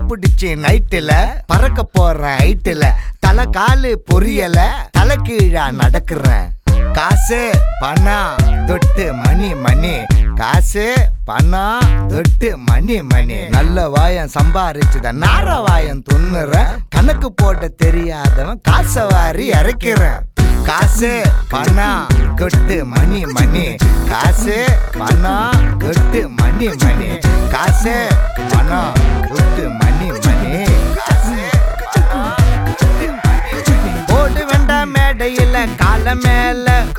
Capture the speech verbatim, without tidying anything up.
பிடிச்சி நைட்டுல பறக்க போற ஹைட்டுல தலை காலு பொரியல தலை கீழா நடக்கிறேன். காசு பணம் தொட்டு மணி மணி, காசு பணம் தொட்டு மணி மணி. நல்ல வாயம் சம்பாரிச்சுத நார வாயம் துண்ணுறேன். கணக்கு போட தெரியாதவன் காசை வாரி இறக்கிறேன். காசு பணம் தொட்டு மணி மணி, காசு பணம் தொட்டு மணி மணி, காசு பணம் தொட்டு மணி மணி. ஓடு வேண்டாம் மேடையில கால மேல